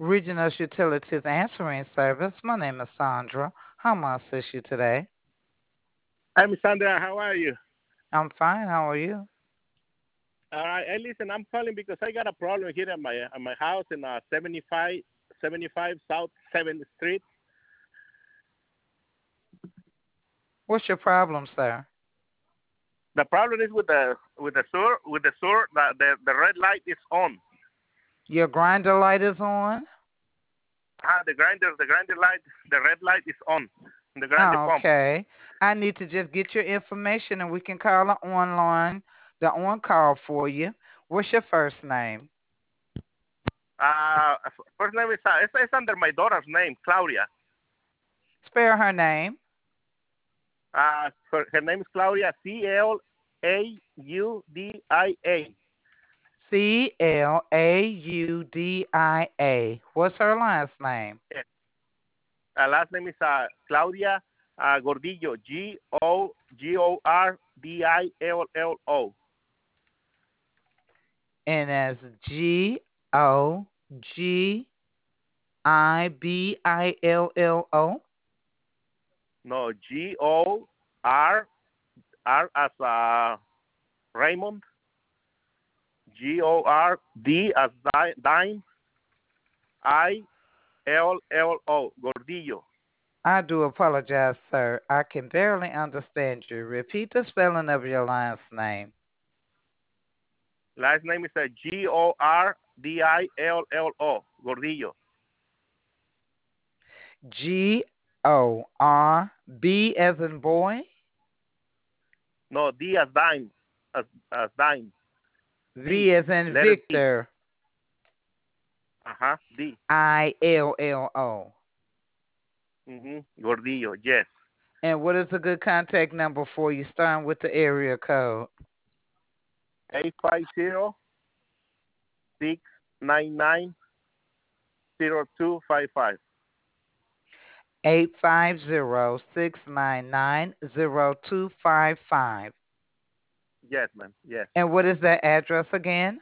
Regional Utilities Answering Service. My name is Sandra. How may I assist you today? I'm Sandra. How are you? I'm fine. How are you? All right. Hey, listen, I'm calling because I got a problem here at my house in 75 South 7th Street. What's your problem, sir? The problem is with the sewer. The red light is on. Your grinder light is on? The grinder light, the red light is on. The grinder Oh, pump. okay. I need to just get your information and we can call the on call for you. What's your first name? First name is it's under my daughter's name, Claudia. Spell her name. Her name is Claudia. Claudia. Claudia. What's her last name? Yes. Last name is Claudia Gordillo. Gordillo. And that's Gogibillo. No, Gor as Raymond. Gord as dime. Illo. Gordillo. I do apologize, sir. I can barely understand you. Repeat the spelling of your last name. Last name is Gordillo. Gordillo. Gorb as in boy, No, D as dime. As dime. D. V as in Letter D. Victor, D. Illo. Gordillo. Yes. And what is a good contact number for you, starting with the area code? 850-699-0255. 850-699-0255. Yes, ma'am. Yes. And what is that address again?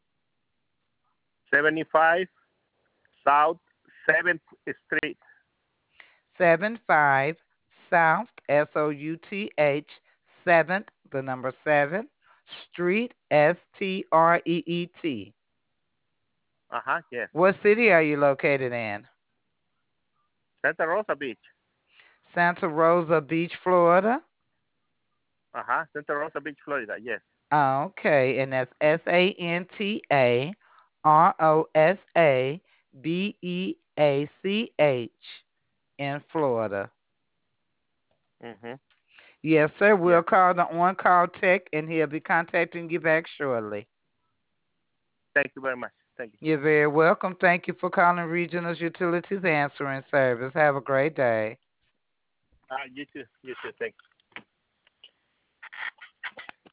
75 South 7th Street. 75 South, South, 7th, the number 7, Street, Street. Yes. What city are you located in? Santa Rosa Beach. Santa Rosa Beach, Florida? Santa Rosa Beach, Florida. Yes. Okay, and that's SantaRosaBeach in Florida. hmm Yes, sir. Yes. We'll call the on-call tech, and he'll be contacting you back shortly. Thank you very much. Thank you. You're very welcome. Thank you for calling Regional Utilities Answering Service. Have a great day. You too. You too. Thank you.